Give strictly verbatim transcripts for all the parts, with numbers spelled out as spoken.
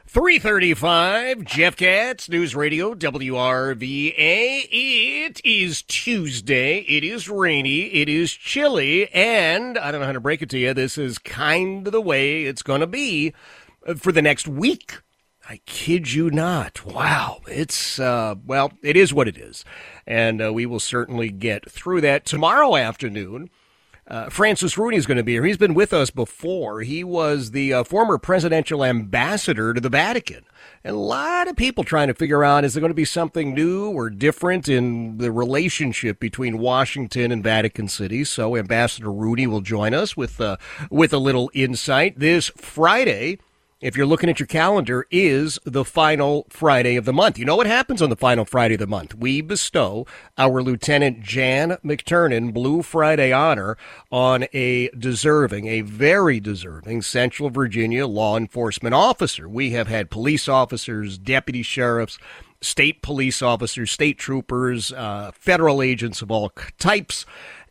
three thirty-five, Jeff Katz, News Radio, W R V A. It is Tuesday. It is rainy. It is chilly. And I don't know how to break it to you. This is kind of the way it's going to be for the next week. I kid you not. Wow. It's, uh, well, it is what it is. And uh, we will certainly get through that tomorrow afternoon. Uh, Francis Rooney is going to be here. He's been with us before. He was the uh, former presidential ambassador to the Vatican. And a lot of people trying to figure out, is there going to be something new or different in the relationship between Washington and Vatican City? So Ambassador Rooney will join us with, uh, with a little insight. This Friday, if you're looking at your calendar, is the final Friday of the month. You know what happens on the final Friday of the month? We bestow our Lieutenant Jan McTurnan Blue Friday honor on a deserving, a very deserving Central Virginia law enforcement officer. We have had police officers, deputy sheriffs, state police officers, state troopers, uh, federal agents of all types.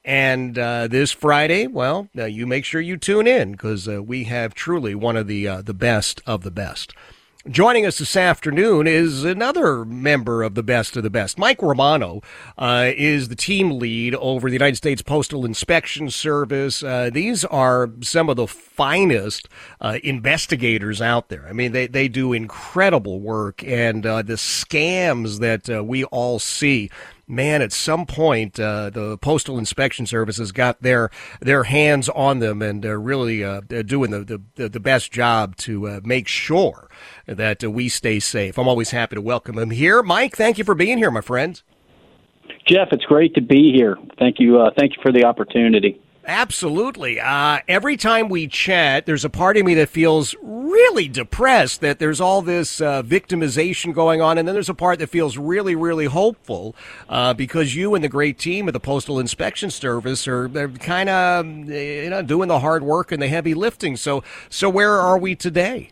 And uh, this Friday, well, uh, you make sure you tune in because uh, we have truly one of the uh, the best of the best. Joining us this afternoon is another member of the best of the best. Mike Romano uh, is the team lead over the United States Postal Inspection Service. Uh, these are some of the finest uh, investigators out there. I mean, they, they do incredible work, and uh, the scams that uh, we all see. Man, at some point, uh, the Postal Inspection Service has got their their hands on them and uh, really uh, doing the, the the best job to uh, make sure that uh, we stay safe. I'm always happy to welcome him here. Mike, thank you for being here, my friend. Jeff, it's great to be here. Thank you. Uh, thank you for the opportunity. Absolutely. Uh, every time we chat, there's a part of me that feels really depressed that there's all this uh, victimization going on, and then there's a part that feels really, really hopeful uh, because you and the great team of the Postal Inspection Service are kind of, you know, doing the hard work and the heavy lifting. So, so where are we today?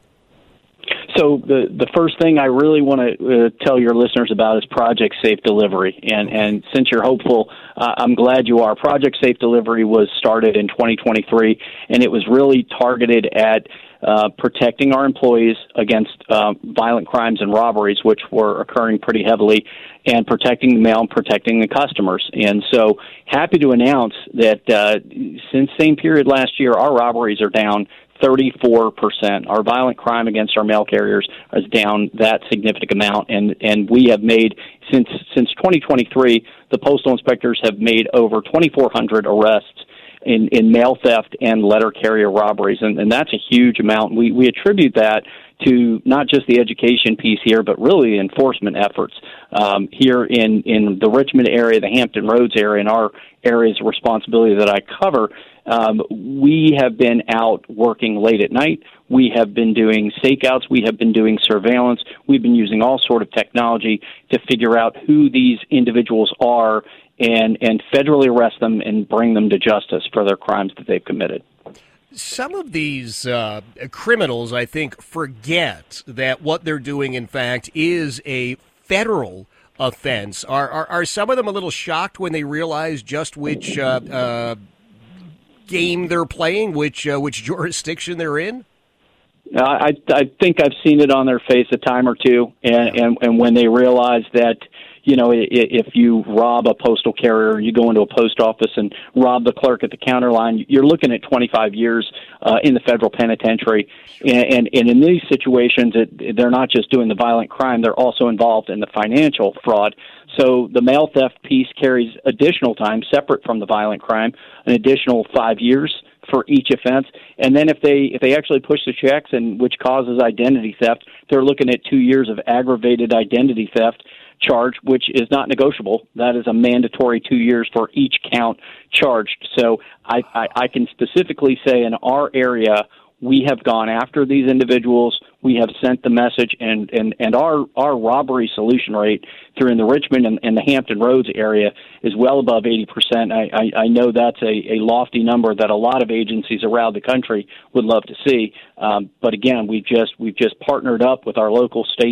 So the the first thing I really want to uh, tell your listeners about is Project Safe Delivery. And, and since you're hopeful, uh, I'm glad you are. Project Safe Delivery was started in twenty twenty-three, and it was really targeted at uh, protecting our employees against uh, violent crimes and robberies, which were occurring pretty heavily, and protecting the mail and protecting the customers. And so happy to announce that uh, since same period last year, our robberies are down thirty-four percent. Our violent crime against our mail carriers is down that significant amount, and, and we have made, since since twenty twenty-three, the postal inspectors have made over twenty-four hundred arrests in, in mail theft and letter carrier robberies, and, and that's a huge amount. We, we attribute that to not just the education piece here, but really the enforcement efforts um, here in, in the Richmond area, the Hampton Roads area, and our areas of responsibility that I cover. Um, we have been out working late at night. We have been doing stakeouts. We have been doing surveillance. We've been using all sort of technology to figure out who these individuals are and, and federally arrest them and bring them to justice for their crimes that they've committed. Some of these uh, criminals, I think, forget that what they're doing, in fact, is a federal offense. Are, are, are some of them a little shocked when they realize just which uh, uh, game they're playing, which uh, which jurisdiction they're in? Uh, I I think I've seen it on their face a time or two, and and, and when they realize that, you know, if you rob a postal carrier, you go into a post office and rob the clerk at the counter line, you're looking at twenty-five years uh, in the federal penitentiary. And, and, and in these situations, it, they're not just doing the violent crime, they're also involved in the financial fraud. So the mail theft piece carries additional time, separate from the violent crime, an additional five years for each offense. And then if they if they actually push the checks, and which causes identity theft, they're looking at two years of aggravated identity theft charge, which is not negotiable. That is a mandatory two years for each count charged. So I, I, I can specifically say in our area, we have gone after these individuals. We have sent the message, and, and, and our, our robbery solution rate through in the Richmond and, and the Hampton Roads area is well above eighty percent. I, I, I know that's a, a lofty number that a lot of agencies around the country would love to see. Um, but again, we've just we've just partnered up with our local state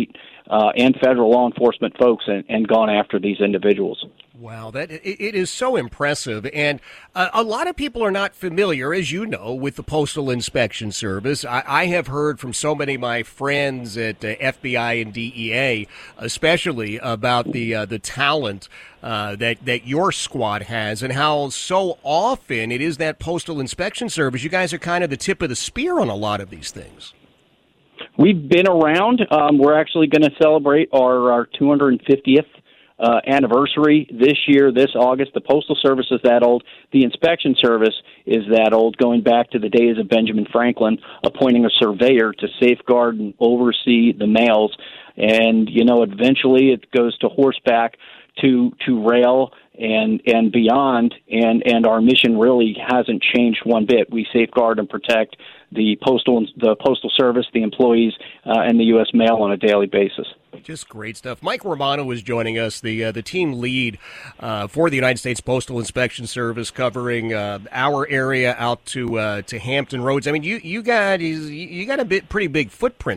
uh, and federal law enforcement folks and, and gone after these individuals. Wow, that it, it is so impressive, and uh, a lot of people are not familiar, as you know, with the Postal Inspection Service. I, I have heard from so many of my friends at uh, F B I and D E A, especially about the uh, the talent uh, that that your squad has, and how so often it is that Postal Inspection Service. You guys are kind of the tip of the spear on a lot of these things. We've been around. Um, we're actually going to celebrate our, our two hundred fiftieth Uh, anniversary this year, this August. The Postal Service is that old. The Inspection Service is that old, going back to the days of Benjamin Franklin appointing a surveyor to safeguard and oversee the mails. And, you know, eventually it goes to horseback, to to rail, and and beyond. And, and our mission really hasn't changed one bit. We safeguard and protect the postal the Postal Service, the employees, uh, and the U S mail on a daily basis. Just great stuff. Mike Romano is joining us, the uh, the team lead uh, for the United States Postal Inspection Service, covering uh, our area out to uh, to Hampton Roads. I mean, you you got you got a bit pretty big footprint.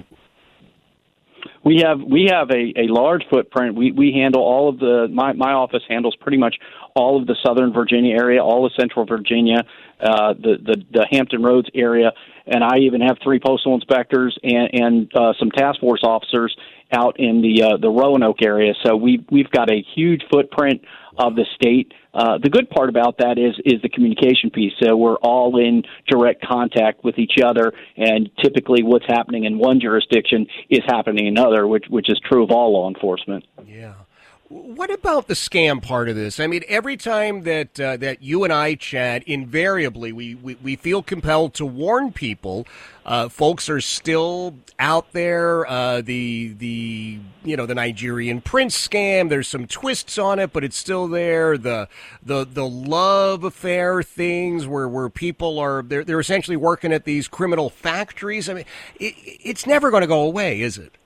We have we have a, a large footprint. We we handle all of the my my office handles pretty much all of the Southern Virginia area, all of Central Virginia, uh, the the the Hampton Roads area, and I even have three postal inspectors and and uh, some task force officers out in the uh, the Roanoke area. So we we've got a huge footprint of the state. Uh, the good part about that is is the communication piece. So we're all in direct contact with each other, and typically what's happening in one jurisdiction is happening in another, which which is true of all law enforcement. Yeah. What about the scam part of this? I mean, every time that uh, that you and I chat, invariably we, we, we feel compelled to warn people. Uh, folks are still out there. Uh, the the you know the Nigerian prince scam. There's some twists on it, but it's still there. The the the love affair things where, where people are they're they're essentially working at these criminal factories. I mean, it, it's never going to go away, is it?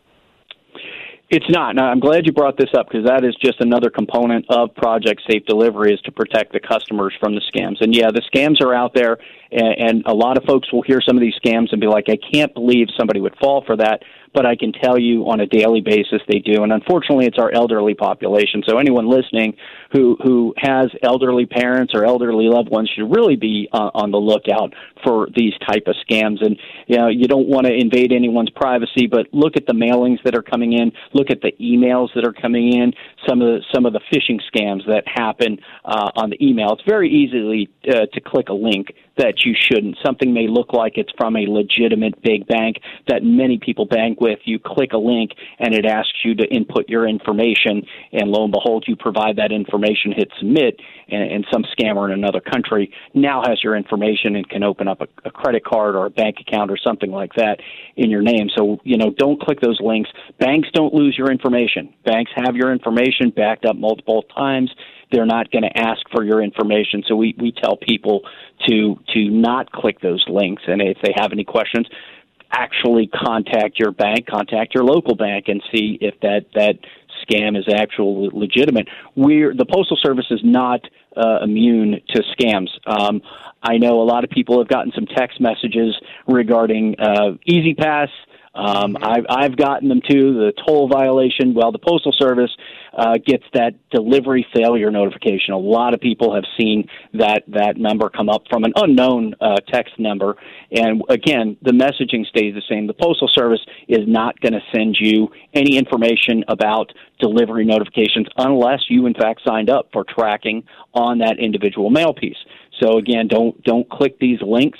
It's not. Now, I'm glad you brought this up, because that is just another component of Project Safe Delivery, is to protect the customers from the scams. And, yeah, the scams are out there, and, and a lot of folks will hear some of these scams and be like, I can't believe somebody would fall for that. But I can tell you on a daily basis they do. And unfortunately, it's our elderly population. So anyone listening who who has elderly parents or elderly loved ones should really be uh, on the lookout for these type of scams. And, you know, you don't want to invade anyone's privacy, but look at the mailings that are coming in. Look at the emails that are coming in, some of the, some of the phishing scams that happen uh, on the email. It's very easily uh, to click a link that you shouldn't. Something may look like it's from a legitimate big bank that many people bank with. You click a link and it asks you to input your information, and lo and behold, you provide that information, hit submit, and, and some scammer in another country now has your information and can open up a, a credit card or a bank account or something like that in your name. So, you know, don't click those links. Banks don't lose your information. Banks have your information backed up multiple times. They're not going to ask for your information. So we, we tell people to to not click those links. And if they have any questions, actually contact your bank, contact your local bank, and see if that, that scam is actually legitimate. We're the Postal Service is not uh, immune to scams. Um, I know a lot of people have gotten some text messages regarding uh, Easy Pass. Um, I've, I've gotten them too, the toll violation. Well, the Postal Service uh, gets that delivery failure notification. A lot of people have seen that, that number come up from an unknown uh, text number. And again, the messaging stays the same. The Postal Service is not going to send you any information about delivery notifications unless you, in fact, signed up for tracking on that individual mail piece. So again, don't don't click these links.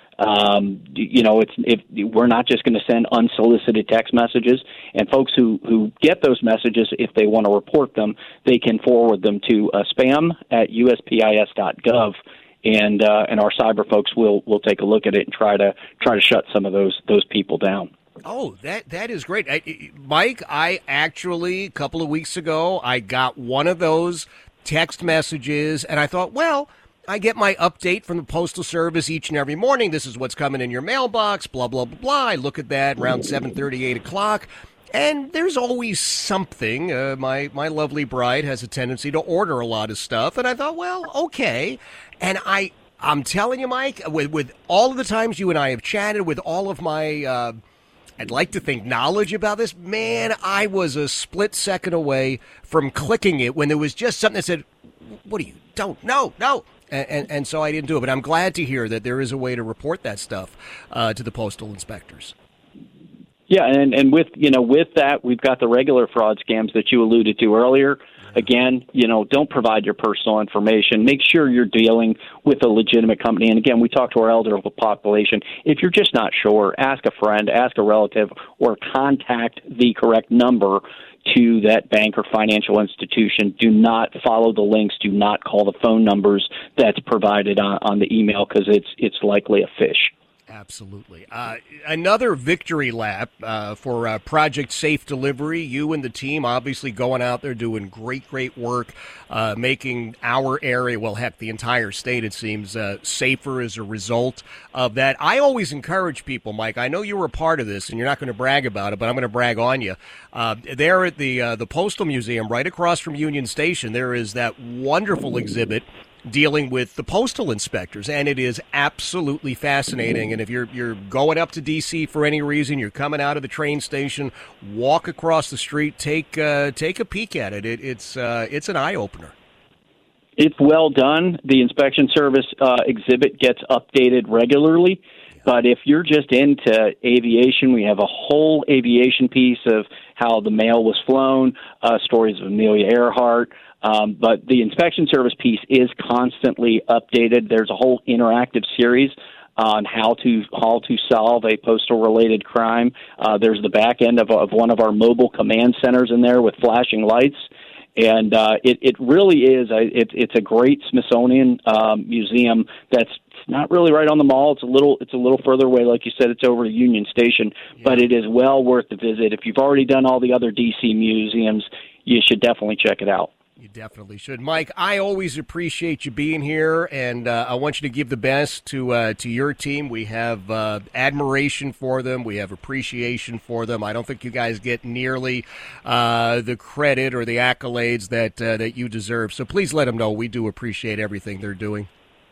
Um, you know, it's if we're not just going to send unsolicited text messages, and folks who, who get those messages, if they want to report them, they can forward them to uh, spam at U S P I S dot gov, and uh, and our cyber folks will will take a look at it and try to try to shut some of those those people down. Oh, that that is great, I, Mike. I actually a couple of weeks ago I got one of those text messages, and I thought, well, I get my update from the Postal Service each and every morning. This is what's coming in your mailbox, blah, blah, blah, blah. I look at that around seven thirty, eight o'clock, and there's always something. Uh, my, my lovely bride has a tendency to order a lot of stuff, and I thought, well, okay. And I, I'm telling you, Mike, with, with all of the times you and I have chatted, with all of my uh, I'd like to think, knowledge about this. Man, I was a split second away from clicking it when there was just something that said, what do you, don't, no, no. And, and, and so I didn't do it. But I'm glad to hear that there is a way to report that stuff uh, to the postal inspectors. Yeah, and, and with, you know, with that, we've got the regular fraud scams that you alluded to earlier. Again, you know, don't provide your personal information. Make sure you're dealing with a legitimate company. And again, we talk to our elderly population. If you're just not sure, ask a friend, ask a relative, or contact the correct number to that bank or financial institution. Do not follow the links. Do not call the phone numbers that's provided on, on the email, because it's it's likely a phish. Absolutely. Uh, another victory lap uh, for uh, Project Safe Delivery. You and the team obviously going out there doing great, great work, uh, making our area, well, heck, the entire state, it seems, uh, safer as a result of that. I always encourage people, Mike, I know you were a part of this, and you're not going to brag about it, but I'm going to brag on you. Uh, there at the, uh, the Postal Museum, right across from Union Station, there is that wonderful exhibit dealing with the postal inspectors, and it is absolutely fascinating. And if you're you're going up to D C for any reason, you're coming out of the train station, walk across the street, take uh, take a peek at it. it it's uh, it's an eye opener. It's well done. The inspection service uh, exhibit gets updated regularly. But if you're just into aviation, we have a whole aviation piece of how the mail was flown, uh, stories of Amelia Earhart. Um, but the inspection service piece is constantly updated. There's a whole interactive series on how to how to solve a postal-related crime. Uh, there's the back end of, of one of our mobile command centers in there with flashing lights. And uh, it, it really is, a, it, it's a great Smithsonian um, museum that's not really right on the mall. It's a little it's a little further away. Like you said, it's over at Union Station. Yeah. But it is well worth the visit. If you've already done all the other D C museums, you should definitely check it out. You definitely should. Mike, I always appreciate you being here, and uh, I want you to give the best to uh, to your team. We have uh, admiration for them. We have appreciation for them. I don't think you guys get nearly uh, the credit or the accolades that uh, that you deserve. So please let them know we do appreciate everything they're doing.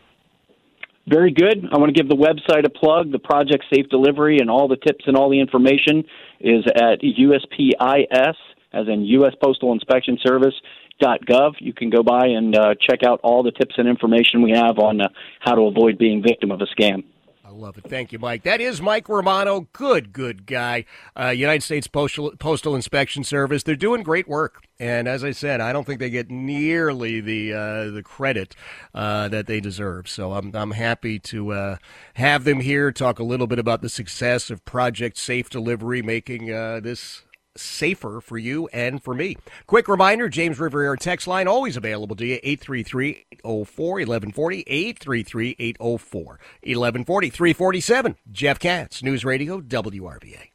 Very good. I want to give the website a plug. The Project Safe Delivery and all the tips and all the information is at U S P I S, as in U S Postal Inspection Service, .gov. You can go by and uh, check out all the tips and information we have on uh, how to avoid being victim of a scam. I love it. Thank you, Mike. That is Mike Romano. Good, good guy. Uh, United States Postal, Postal Inspection Service. They're doing great work. And as I said, I don't think they get nearly the uh, the credit uh, that they deserve. So I'm I'm happy to uh, have them here, talk a little bit about the success of Project Safe Delivery, making uh, this safer for you and for me. Quick reminder, James River Air text line always available to you, eight three three, eight oh four, eleven forty, eight three three, eight oh four, eleven forty, three forty-seven. Jeff Katz, News Radio, W R V A.